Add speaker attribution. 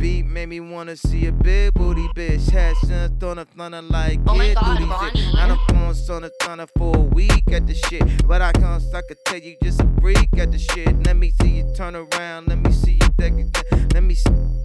Speaker 1: beat made me wanna see a big booty bitch. Had sons throwing a thunder like kid booty shit. I done flown on the thunder for a week at the shit. But I can't suck a tell you just a freak at the shit. Let me see you turn around, let me see you take it. Let me see.